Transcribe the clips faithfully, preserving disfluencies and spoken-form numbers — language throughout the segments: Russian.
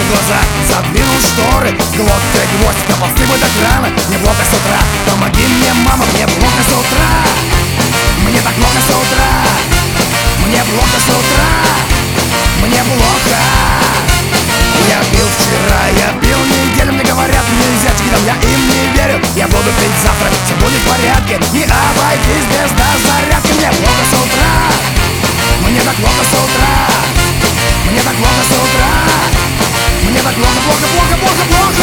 глаза, задвинул шторы, глоткой гвоздь, доползти бы до крана. Мне плохо с утра, помоги мне, мама, мне плохо с утра. Мне так плохо с утра, мне плохо с утра, мне плохо. Я пил вчера, я пил неделю, мне говорят, нельзя чекидам, я им не верю. Я буду пить завтра, все будет в порядке, не обойтись без дозарядки. Мне плохо с утра, мне так плохо с утра, мне так плохо с утра, мне так плохо, плохо, плохо, плохо, плохо.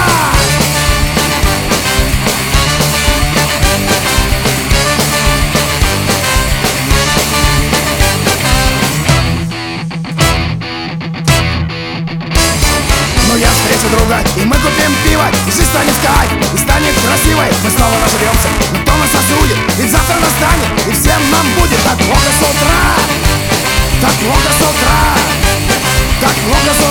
Но я встречу друга, и мы купим пиво, и жизнь станет кайф, и станет красивой. Мы снова разожремся, но кто нас осудит? Ведь завтра настанет, и всем нам будет так плохо с утра, так плохо с утра, так плохо с утра.